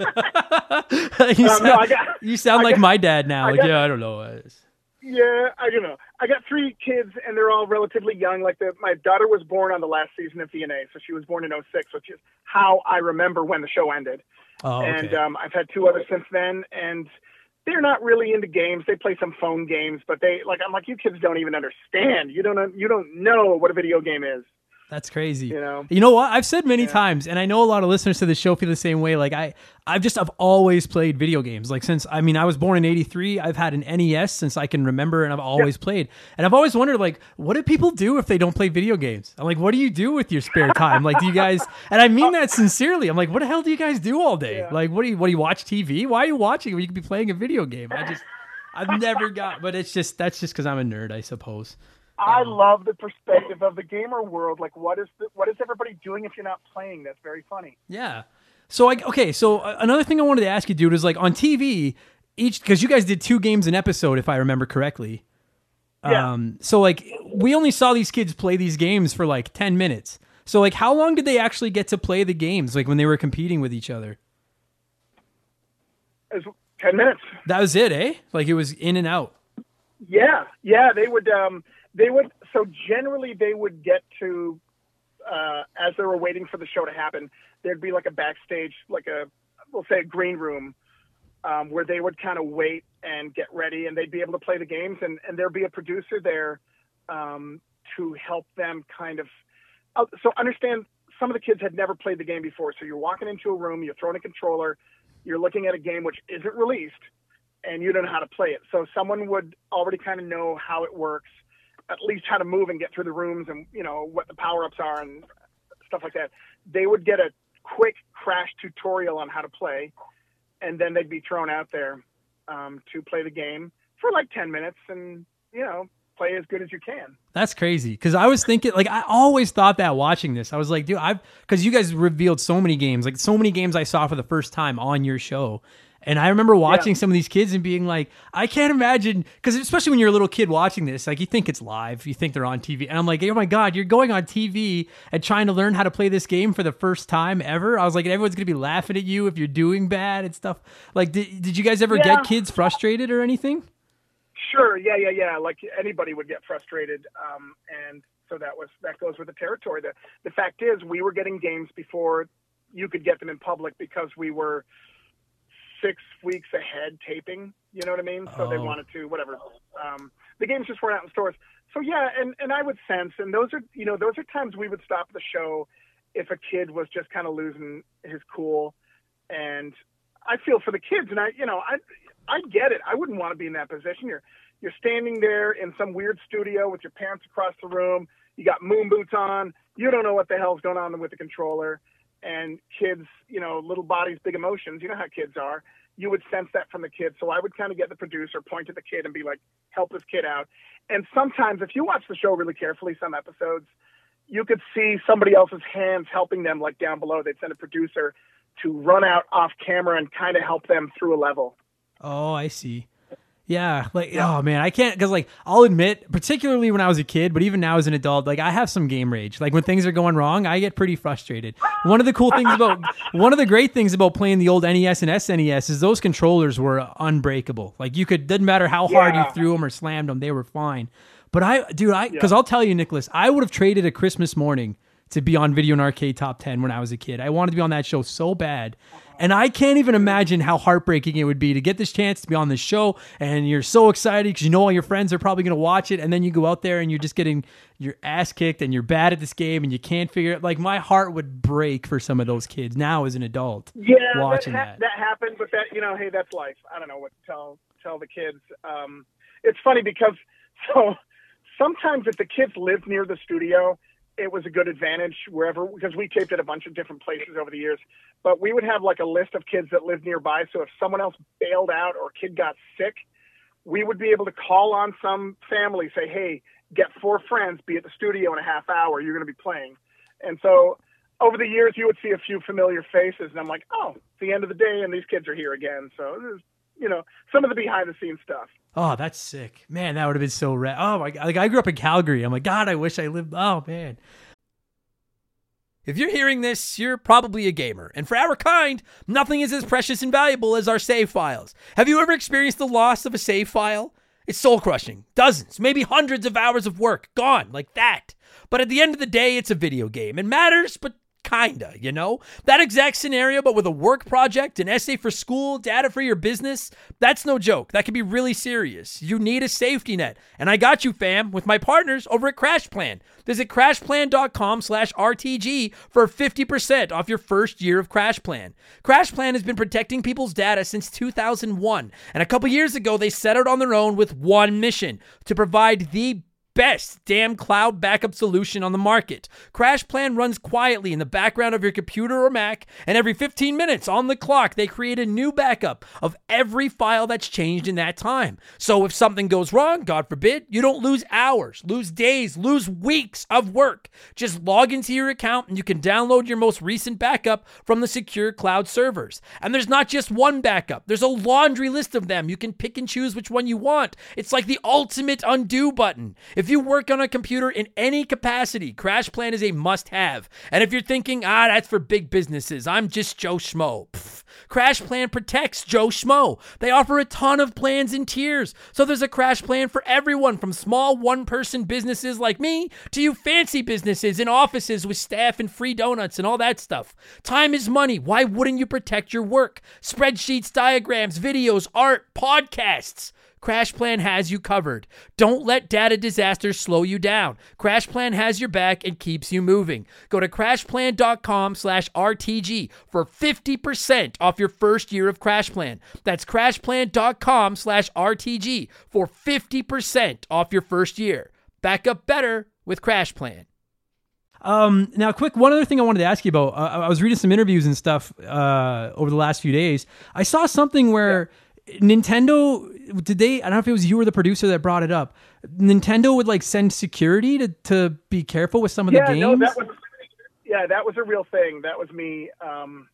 you, Um, sound, no, I got- you sound I like got- my dad now. I Like, got- yeah, I don't know. It's- Yeah, I don't know. I got three kids, and they're all relatively young. Like the, my daughter was born on the last season of V N A, so she was born in oh six, which is how I remember when the show ended. Oh, okay. And um, I've had two others since then, and they're not really into games. They play some phone games, but they like. I'm like, you kids don't even understand. You don't. You don't know what a video game is. That's crazy. You know? You know what? I've said many Yeah. times, and I know a lot of listeners to the show feel the same way. Like I, I've just, I've always played video games. Like since, I mean, I was born in eighty-three. I've had an N E S since I can remember, and I've always played. And I've always wondered, like, what do people do if they don't play video games? I'm like, what do you do with your spare time? Like, do you guys? And I mean that sincerely. I'm like, what the hell do you guys do all day? Yeah. Like, what do you, what do you watch T V? Why are you watching when you could be playing a video game? I just, I've never got. But it's just that's just because I'm a nerd, I suppose. I Um, love the perspective of the gamer world. Like, what is the, what is everybody doing if you're not playing? That's very funny. Yeah. So I okay. So uh, another thing I wanted to ask you, dude, is like on T V, each because you guys did two games an episode, if I remember correctly. Yeah. Um. So like we only saw these kids play these games for like ten minutes. So like, how long did they actually get to play the games? Like when they were competing with each other. It's ten minutes. That was it, eh? Like it was in and out. Yeah, yeah, they would. Um, they would. So generally, they would get to uh, as they were waiting for the show to happen. There'd be like a backstage, like a we'll say a green room, um, where they would kind of wait and get ready, and they'd be able to play the games, and, and there'd be a producer there um, to help them kind of. Uh, so understand, some of the kids had never played the game before. So you're walking into a room, you're throwing a controller, you're looking at a game which isn't released, and you don't know how to play it. So someone would already kind of know how it works, at least how to move and get through the rooms and, you know, what the power-ups are and stuff like that. They would get a quick crash tutorial on how to play, and then they'd be thrown out there um, to play the game for like ten minutes and, you know, play as good as you can. That's crazy. Because I was thinking, like, I always thought that watching this, I was like, dude, I've, because you guys revealed so many games, like so many games I saw for the first time on your show. And I remember watching Yeah. some of these kids and being like, I can't imagine, because especially when you're a little kid watching this, like you think it's live, you think they're on T V. And I'm like, oh my God, you're going on T V and trying to learn how to play this game for the first time ever. I was like, everyone's going to be laughing at you if you're doing bad and stuff. Like, did, did you guys ever Yeah. get kids frustrated or anything? Sure. Yeah, yeah, yeah. Like anybody would get frustrated. Um, and so that was, that goes with the territory. The, the fact is we were getting games before you could get them in public because we were six weeks ahead taping, you know what I mean? So they Oh. wanted to, whatever. Um, the games just weren't out in stores. So yeah. And, and I would sense, and those are, you know, those are times we would stop the show if a kid was just kind of losing his cool. And I feel for the kids, and I, you know, I, I get it. I wouldn't want to be in that position. You're, you're standing there in some weird studio with your parents across the room. You got moon boots on. You don't know what the hell's going on with the controller. And kids, you know, little bodies, big emotions. You know how kids are. You would sense that from the kids. So I would kind of get the producer, point to the kid and be like, help this kid out. And sometimes if you watch the show really carefully, some episodes, you could see somebody else's hands helping them, like down below. They'd send a producer to run out off camera and kind of help them through a level. Oh, I see. Yeah, like, yeah. oh man, I can't, because like, I'll admit, particularly when I was a kid, but even now as an adult, like I have some game rage. Like when things are going wrong, I get pretty frustrated. One of the cool things about, one of the great things about playing the old N E S and S N E S is those controllers were unbreakable. Like you could, didn't matter how hard yeah. you threw them or slammed them, they were fine. But I, dude, I, because yeah. I'll tell you, Nicholas, I would have traded a Christmas morning to be on Video and Arcade Top ten when I was a kid. I wanted to be on that show so bad. And I can't even imagine how heartbreaking it would be to get this chance to be on this show, and you're so excited because you know all your friends are probably going to watch it, and then you go out there and you're just getting your ass kicked and you're bad at this game and you can't figure it. Like my heart would break for some of those kids now as an adult. Yeah, watching that, ha- that. that happened, but that, you know, hey, that's life. I don't know what to tell tell the kids. Um, it's funny because so sometimes if the kids lived near the studio, it was a good advantage wherever, because we taped at a bunch of different places over the years, but we would have like a list of kids that lived nearby. So if someone else bailed out or a kid got sick, we would be able to call on some family, say, hey, get four friends, be at the studio in a half hour, you're going to be playing. And so over the years, you would see a few familiar faces, and I'm like, oh, it's the end of the day and these kids are here again. So there's, you know, some of the behind the scenes stuff. Oh, that's sick. Man, that would have been so rad. Oh my God. Like I grew up in Calgary. I'm like, God, I wish I lived. Oh man. If you're hearing this, you're probably a gamer. And for our kind, nothing is as precious and valuable as our save files. Have you ever experienced the loss of a save file? It's soul-crushing. Dozens, maybe hundreds of hours of work gone like that. But at the end of the day, it's a video game. It matters, but kinda, you know? That exact scenario, but with a work project, an essay for school, data for your business, that's no joke. That can be really serious. You need a safety net. And I got you, fam, with my partners over at CrashPlan. Visit crashplan.com slash RTG for fifty percent off your first year of CrashPlan. CrashPlan has been protecting people's data since two thousand one. And a couple years ago, they set out on their own with one mission: to provide the best damn cloud backup solution on the market. CrashPlan runs quietly in the background of your computer or Mac, and every fifteen minutes on the clock, they create a new backup of every file that's changed in that time. So if something goes wrong, God forbid, you don't lose hours, lose days, lose weeks of work. Just log into your account and you can download your most recent backup from the secure cloud servers. And there's not just one backup. There's a laundry list of them. You can pick and choose which one you want. It's like the ultimate undo button. If you work on a computer in any capacity, CrashPlan is a must-have. And if you're thinking, ah, that's for big businesses, I'm just Joe Schmo. Pfft. CrashPlan protects Joe Schmo. They offer a ton of plans and tiers. So there's a CrashPlan for everyone, from small one-person businesses like me to you fancy businesses in offices with staff and free donuts and all that stuff. Time is money. Why wouldn't you protect your work? Spreadsheets, diagrams, videos, art, podcasts. CrashPlan has you covered. Don't let data disasters slow you down. CrashPlan has your back and keeps you moving. Go to crashplan.com slash RTG for fifty percent off your first year of CrashPlan. That's crashplan.com slash RTG for fifty percent off your first year. Back up better with CrashPlan. Um, now, quick, one other thing I wanted to ask you about. Uh, I was reading some interviews and stuff uh, over the last few days. I saw something where yeah. Nintendo, did they, I don't know if it was you or the producer that brought it up, Nintendo would like send security to, to be careful with some of yeah, the games? No, that was, yeah, that was a real thing. That was me. Um,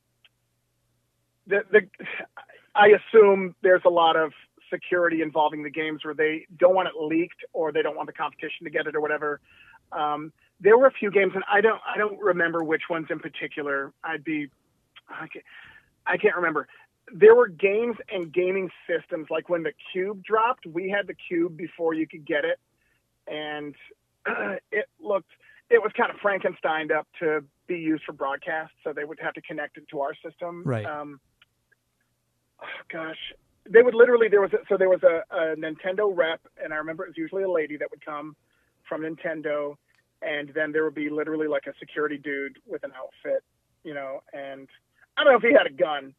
the, the, I assume there's a lot of security involving the games where they don't want it leaked or they don't want the competition to get it or whatever. Um, there were a few games, and I don't, I don't remember which ones in particular. I'd be, I can't, I can't remember. There were games and gaming systems, like when the Cube dropped, we had the Cube before you could get it. And uh, it looked, it was kind of Frankensteined up to be used for broadcast. So they would have to connect it to our system. Right. Um, oh, gosh, they would literally, there was, a, so there was a, a Nintendo rep, and I remember it was usually a lady that would come from Nintendo. And then there would be literally like a security dude with an outfit, you know, and I don't know if he had a gun.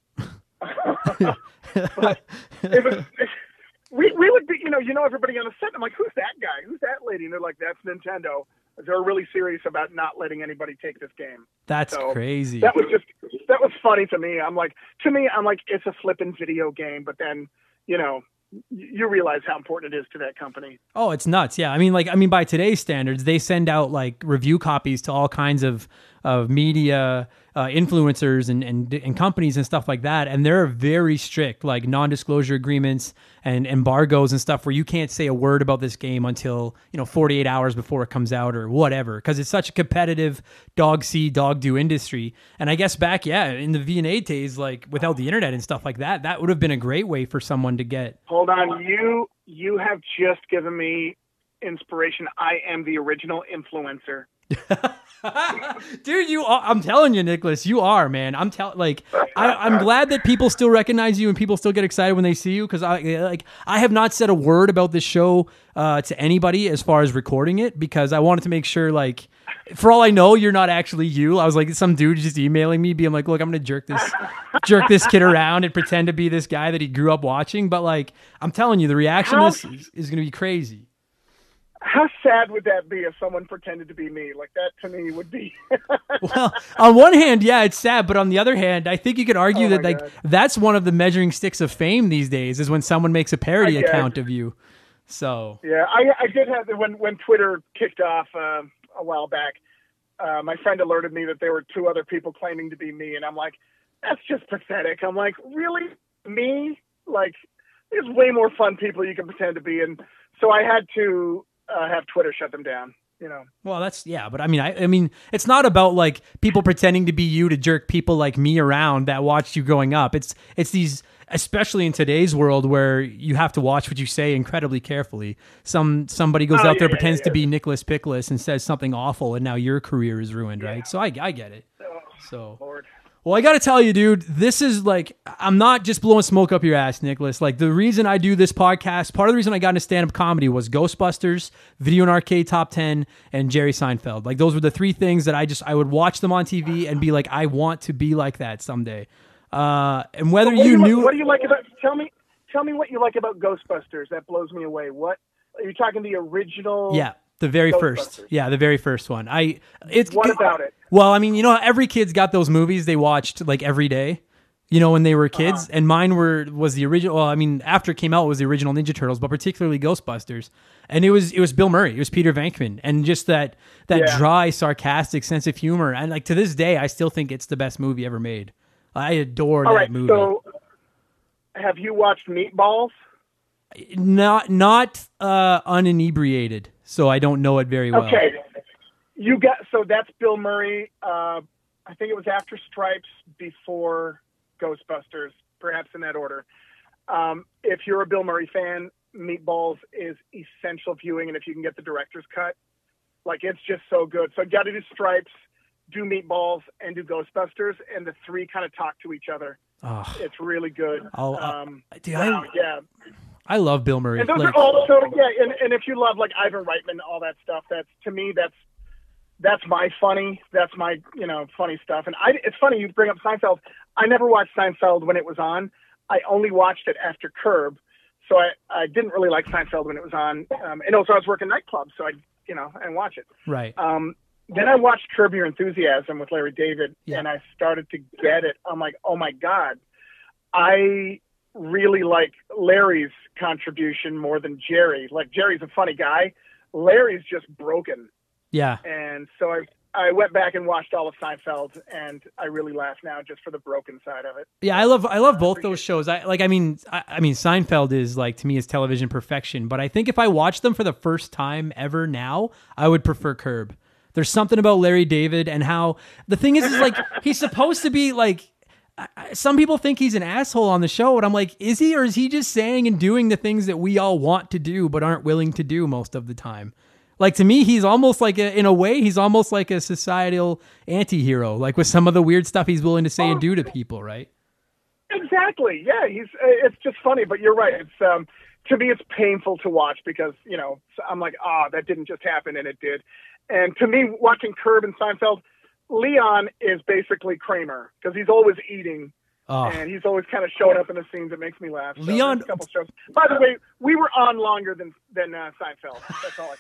But it was, we, we would be, you know, you know, everybody on the set. I'm like, who's that guy? Who's that lady? And they're like, that's Nintendo. They're really serious about not letting anybody take this game. That's so crazy. That was just, that was funny to me. I'm like, to me, I'm like, it's a flippin' video game. But then, you know, you realize how important it is to that company. Oh, it's nuts. Yeah. I mean, like, I mean, by today's standards, they send out like review copies to all kinds of, of media uh, influencers and, and, and companies and stuff like that. And they're very strict, like non-disclosure agreements and embargoes and stuff where you can't say a word about this game until, you know, forty-eight hours before it comes out or whatever. Cause it's such a competitive dog see, dog do industry. And I guess back, yeah, in the V and A days, like without the internet and stuff like that, that would have been a great way for someone to get. Hold on. You, you have just given me inspiration. I am the original influencer. Dude, you are, I'm telling you, Nicholas, you are, man. I'm telling, like, I, I'm glad that people still recognize you and people still get excited when they see you. Cause I, like, I have not said a word about this show, uh, to anybody as far as recording it, because I wanted to make sure, like, for all I know, you're not actually you. I was like, some dude just emailing me being like, look, I'm going to jerk this, jerk this kid around and pretend to be this guy that he grew up watching. But like, I'm telling you, the reaction How- is, is going to be crazy. How sad would that be if someone pretended to be me? Like, that to me would be. Well, on one hand, yeah, it's sad, but on the other hand, I think you could argue Oh that my like God. that's one of the measuring sticks of fame these days is when someone makes a parody I guess. account of you. So Yeah, I, I did have when when Twitter kicked off uh, a while back. Uh, my friend alerted me that there were two other people claiming to be me, and I'm like, that's just pathetic. I'm like, really, me? Like, there's way more fun people you can pretend to be, and so I had to uh, have Twitter shut them down. You know. Well, that's yeah, but I mean, I, I mean, it's not about like people pretending to be you to jerk people like me around that watched you growing up. It's it's these, especially in today's world where you have to watch what you say incredibly carefully. Some somebody goes Oh, out there yeah, pretends yeah, to yeah. be Nicholas Pickles and says something awful, and now your career is ruined, right? So I I get it. Oh, So. Lord. Well, I got to tell you, dude, this is like, I'm not just blowing smoke up your ass, Nicholas. Like, the reason I do this podcast, part of the reason I got into stand-up comedy was Ghostbusters, Video and Arcade Top ten, and Jerry Seinfeld. Like, those were the three things that I just, I would watch them on T V and be like, I want to be like that someday. Uh, and whether What do you like- knew... what do you like about? Tell me, tell me what you like about Ghostbusters. That blows me away. What are you talking the original? Yeah, the very first. Ghostbusters. Yeah, the very first one. I. It's What about it? Well, I mean, you know, every kid's got those movies they watched like every day, you know, when they were kids. Uh-huh. And mine were was the original. Well, I mean, after it came out, it was the original Ninja Turtles, but particularly Ghostbusters. And it was it was Bill Murray, it was Peter Venkman, and just that that Yeah. dry, sarcastic sense of humor. And like to this day, I still think it's the best movie ever made. I adore All that right. movie. So, have you watched Meatballs? not not uh, uninebriated, so I don't know it very well. Okay. You got so that's Bill Murray. Uh, I think it was after Stripes, before Ghostbusters, perhaps in that order. Um, if you're a Bill Murray fan, Meatballs is essential viewing, and if you can get the director's cut, like it's just so good. So you got to do Stripes, do Meatballs, and do Ghostbusters, and the three kind of talk to each other. Oh, It's really good. I'll- I'll- um, dude, wow, I- yeah. I love Bill Murray. And those Like- are also yeah, and, and if you love like Ivan Reitman, all that stuff, that's to me that's that's my funny, that's my you know funny stuff. And I, it's funny you bring up Seinfeld. I never watched Seinfeld when it was on. I only watched it after Curb, so I, I didn't really like Seinfeld when it was on. Um, and also I was working nightclubs, so I you know I didn't watch it. right. Um, then I watched Curb Your Enthusiasm with Larry David, Yeah. and I started to get it. I'm like, oh my god, I really like Larry's contribution more than Jerry. Like Jerry's a funny guy, Larry's just broken. Yeah. And so I I went back and watched all of Seinfeld, and I really laugh now just for the broken side of it. Yeah, I love I love both those shows. I like I mean I, I mean Seinfeld is like to me is television perfection, but I think if I watched them for the first time ever now, I would prefer Curb. There's something about Larry David and how the thing is is like he's supposed to be like I- I- some people think he's an asshole on the show, and I'm like, is he, or is he just saying and doing the things that we all want to do but aren't willing to do most of the time? Like to me, he's almost like a, in a way, he's almost like a societal anti-hero, like with some of the weird stuff he's willing to say and do to people, right? Exactly. Yeah, he's. It's just funny, but you're right. It's um, to me, it's painful to watch because you know I'm like, ah, that didn't just happen, and it did. And to me, watching Curb and Seinfeld, Leon is basically Kramer because he's always eating. Oh. And he's always kind of showing up in the scenes that makes me laugh. So Leon- there's a couple shows. By the way, we were on longer than than uh, Seinfeld. That's all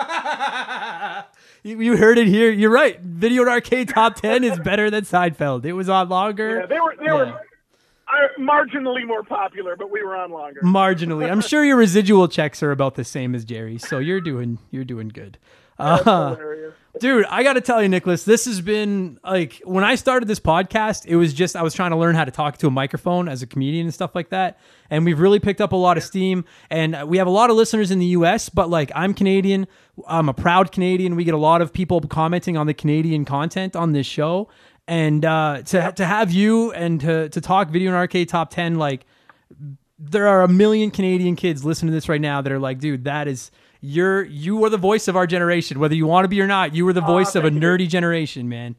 I can tell you. you, you heard it here. You're right. Video and Arcade Top ten is better than Seinfeld. It was on longer. Yeah, they were. They Yeah. were. I, marginally more popular, but we were on longer. Marginally. I'm sure your residual checks are about the same as Jerry's, so you're doing you're doing good. Uh, dude, I got to tell you, Nicholas, this has been like when I started this podcast, it was just I was trying to learn how to talk to a microphone as a comedian and stuff like that. And we've really picked up a lot of steam. And we have a lot of listeners in the U S, but like I'm Canadian. I'm a proud Canadian. We get a lot of people commenting on the Canadian content on this show. And uh, to to have you and to to talk Video and Arcade Top ten, like there are a million Canadian kids listening to this right now that are like, dude, that is you're you are the voice of our generation, whether you want to be or not. You are the voice uh, of a nerdy you. generation, man.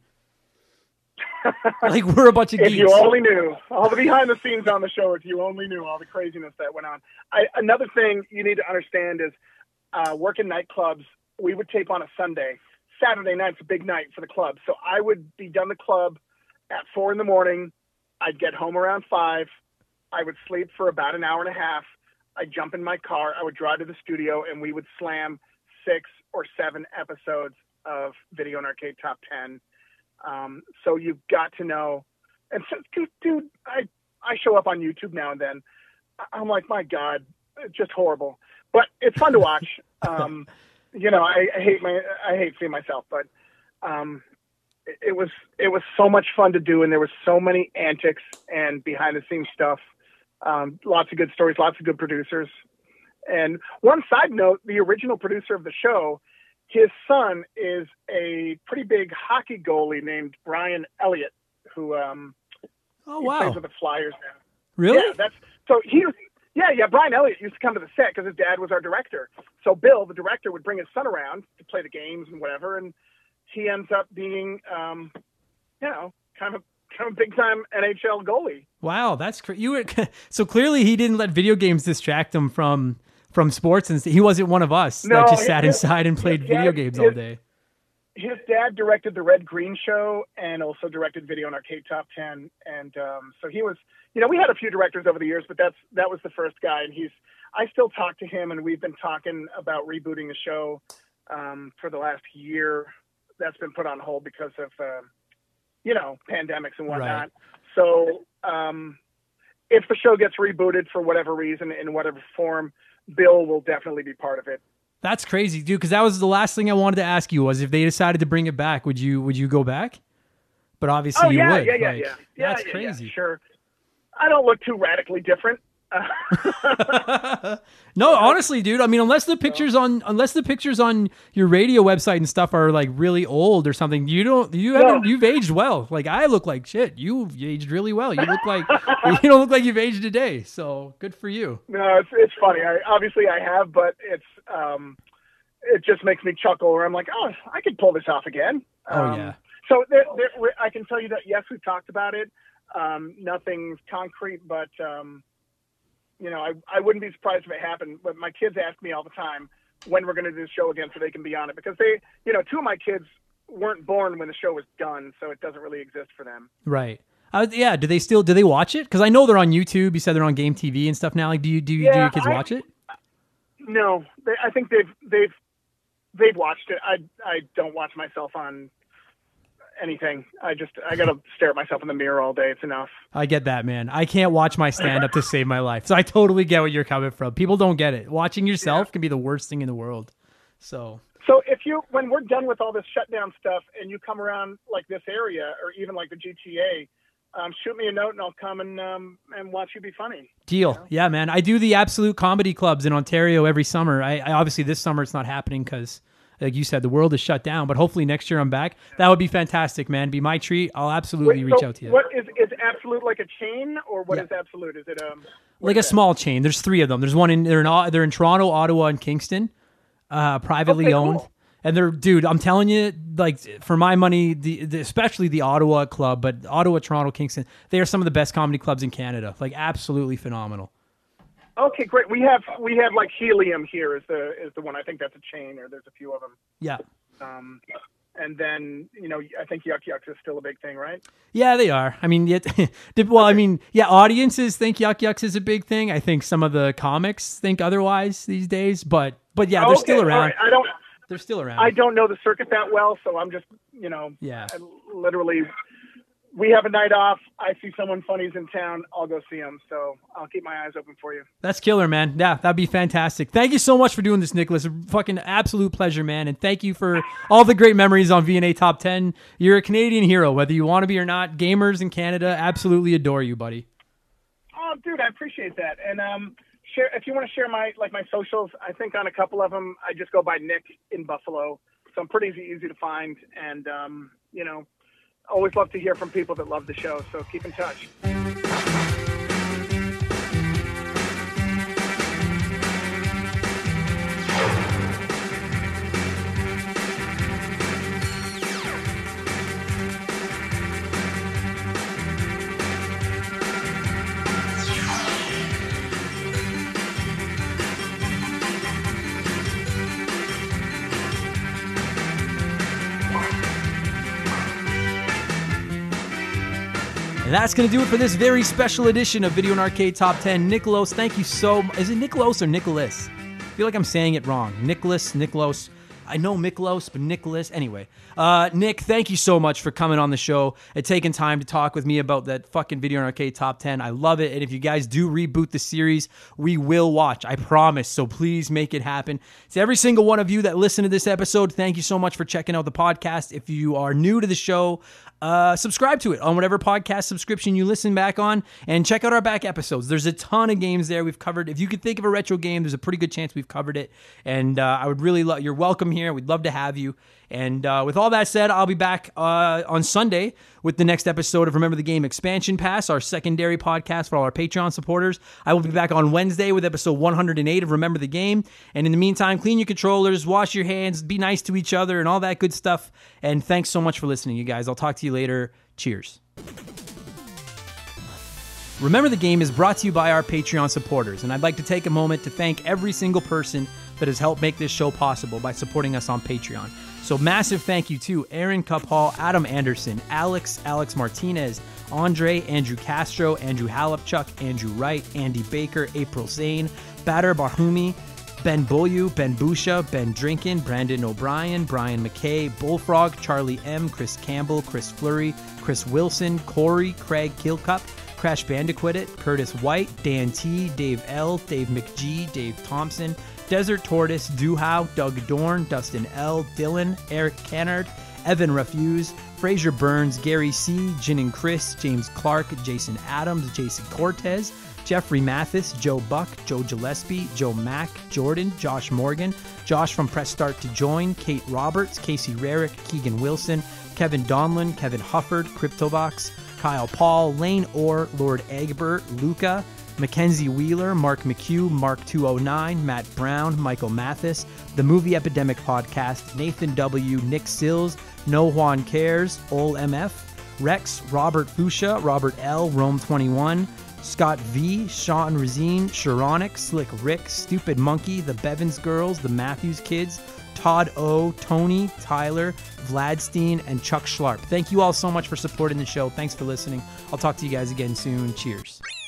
Like we're a bunch of if geeks. If you only knew all the behind the scenes on the show, if you only knew all the craziness that went on. I, another thing you need to understand is uh, working nightclubs. We would tape on a Sunday. Saturday night's a big night for the club. So I would be done the club at four in the morning. I'd get home around five. I would sleep for about an hour and a half. I'd jump in my car. I would drive to the studio and we would slam six or seven episodes of Video and Arcade Top ten. Um, so you've got to know. And so, dude, I, I show up on YouTube now and then. I'm like, my God, it's just horrible. But it's fun to watch. Um, You know, I, I hate my, I hate seeing myself, but um, it, it was, it was so much fun to do, and there was so many antics and behind the scenes stuff. Um, lots of good stories, lots of good producers. And one side note: the original producer of the show, his son is a pretty big hockey goalie named Brian Elliott, who um, oh wow, plays with the Flyers now. Really? Yeah, that's so he. Yeah, yeah. Brian Elliott used to come to the set because his dad was our director. So Bill, the director, would bring his son around to play the games and whatever, and he ends up being, um, you know, kind of kind of big time N H L goalie. Wow, that's crazy. You were, so clearly he didn't let video games distract him from from sports, and he wasn't one of us no, that just his, sat inside and played dad, video games his, all day. His dad directed the Red Green Show and also directed Video and Arcade Top ten, and um, so he was. You know, we had a few directors over the years, but that's that was the first guy, and he's. I still talk to him, and we've been talking about rebooting the show um, for the last year. That's been put on hold because of, uh, you know, pandemics and whatnot. Right. So um, if the show gets rebooted for whatever reason, in whatever form, Bill will definitely be part of it. That's crazy, dude. Because that was the last thing I wanted to ask you was if they decided to bring it back, would you would you go back? But obviously, oh, you yeah, would. Yeah, yeah, like, yeah, yeah. That's yeah, crazy. Yeah, sure. I don't look too radically different. No, honestly, dude. I mean, unless the pictures on unless the pictures on your radio website and stuff are like really old or something, you don't. You haven't. No. You've aged well. Like I look like shit. You've aged really well. You look like you don't look like you've aged a day. So good for you. No, it's it's funny. I, obviously, I have, but it's um, it just makes me chuckle. Where I'm like, oh, I could pull this off again. Oh um, yeah. So there, there, I can tell you that yes, we've talked about it. Um, nothing's concrete, but, um, you know, I, I wouldn't be surprised if it happened, but my kids ask me all the time when we're going to do the show again so they can be on it because they, you know, two of my kids weren't born when the show was done. So it doesn't really exist for them. Right. Uh, yeah. Do they still, do they watch it? Cause I know they're on YouTube. You said they're on Game T V and stuff now. Like, do you, do you, yeah, do your kids I, watch it? No, they, I think they've, they've, they've watched it. I, I don't watch myself on anything. I just, I got to stare at myself in the mirror all day. It's enough. I get that, man. I can't watch my stand up to save my life. So I totally get where you're coming from. People don't get it. Watching yourself yeah. can be the worst thing in the world. So, so if you, when we're done with all this shutdown stuff and you come around like this area or even like the G T A, um, shoot me a note and I'll come and, um, and watch you be funny. Deal. You know? Yeah, man. I do the Absolute Comedy Clubs in Ontario every summer. I, I obviously this summer it's not happening because like you said, the world is shut down, but hopefully next year I'm back. That would be fantastic, man. Be my treat. I'll absolutely Wait, reach so out to you. What is, is Absolute like a chain or what yeah. is Absolute? Is it um like a that? small chain? There's three of them. There's one in they're in they're in Toronto, Ottawa, and Kingston, uh, privately okay, owned. Cool. And they're, dude, I'm telling you, like for my money, the, the especially the Ottawa club, but Ottawa, Toronto, Kingston, they are some of the best comedy clubs in Canada. Like absolutely phenomenal. Okay, great. We have we have like Helium here is the is the one. I think that's a chain, or there's a few of them. Yeah. Um, and then you know I think Yuck Yucks is still a big thing, right? Yeah, they are. I mean, yet, well, I mean, yeah, audiences think Yuck Yucks is a big thing. I think some of the comics think otherwise these days, but but yeah, they're okay, still around. Right. I don't. They're still around. I don't know the circuit that well, so I'm just you know. Yeah. I literally we have a night off, I see someone funny's in town, I'll go see them. So I'll keep my eyes open for you. That's killer, man. Yeah, that'd be fantastic. Thank you so much for doing this, Nicholas. A fucking absolute pleasure, man. And thank you for all the great memories on V N A Top ten. You're a Canadian hero, whether you want to be or not. Gamers in Canada absolutely adore you, buddy. Oh, dude, I appreciate that. And um, share if you want to share my like my socials. I think on a couple of them, I just go by Nick in Buffalo. So I'm pretty easy, easy to find. And, um, you know, always love to hear from people that love the show. So keep in touch. And that's going to do it for this very special edition of Video and Arcade Top ten. Nicholas, thank you so much. Is it Nicholas or Nicholas? I feel like I'm saying it wrong. Nicholas, Nicholas. I know Miklos, but Nicholas. Anyway, uh, Nick, thank you so much for coming on the show and taking time to talk with me about that fucking Video and Arcade Top ten. I love it. And if you guys do reboot the series, we will watch. I promise. So please make it happen. To every single one of you that listen to this episode, thank you so much for checking out the podcast. If you are new to the show, Uh, subscribe to it on whatever podcast subscription you listen back on, and check out our back episodes. There's a ton of games there we've covered. If you could think of a retro game, there's a pretty good chance we've covered it. And uh, I would really love, you're welcome here. We'd love to have you. And uh, with all that said, I'll be back uh, on Sunday with the next episode of Remember the Game Expansion Pass, our secondary podcast for all our Patreon supporters. I will be back on Wednesday with episode one hundred eight of Remember the Game. And in the meantime, clean your controllers, wash your hands, be nice to each other, and all that good stuff. And thanks so much for listening, you guys. I'll talk to you later. Cheers. Remember the Game is brought to you by our Patreon supporters, and I'd like to take a moment to thank every single person that has helped make this show possible by supporting us on Patreon. So massive thank you to Aaron Cuphall, Adam Anderson, Alex, Alex Martinez, Andre, Andrew Castro, Andrew Halipchuk, Andrew Wright, Andy Baker, April Zane, Bader Barhumi, Ben Boyu, Ben Busha, Ben Drinkin, Brandon O'Brien, Brian McKay, Bullfrog, Charlie M, Chris Campbell, Chris Fleury, Chris Wilson, Corey, Craig Kilcup, Crash Bandicoot It, Curtis White, Dan T, Dave L, Dave McGee, Dave Thompson, Desert Tortoise, Duhow, Doug Dorn, Dustin L, Dylan, Eric Kennard, Evan Refuse, Fraser Burns, Gary C, Jin and Chris, James Clark, Jason Adams, Jason Cortez, Jeffrey Mathis, Joe Buck, Joe Gillespie, Joe Mack, Jordan, Josh Morgan, Josh from Press Start to Join, Kate Roberts, Casey Rarick, Keegan Wilson, Kevin Donlin, Kevin Hufford, Cryptovox, Kyle Paul, Lane Orr, Lord Egbert, Luca, Mackenzie Wheeler, Mark McHugh, Mark two oh nine, Matt Brown, Michael Mathis, The Movie Epidemic Podcast, Nathan W., Nick Sills, No Juan Cares, Ol M F, Rex, Robert Fusha, Robert L., Rome twenty-one, Scott V, Sean Razine, Sharonic, Slick Rick, Stupid Monkey, The Bevins Girls, The Matthews Kids, Todd O, Tony, Tyler, Vladstein, and Chuck Schlarp. Thank you all so much for supporting the show. Thanks for listening. I'll talk to you guys again soon. Cheers.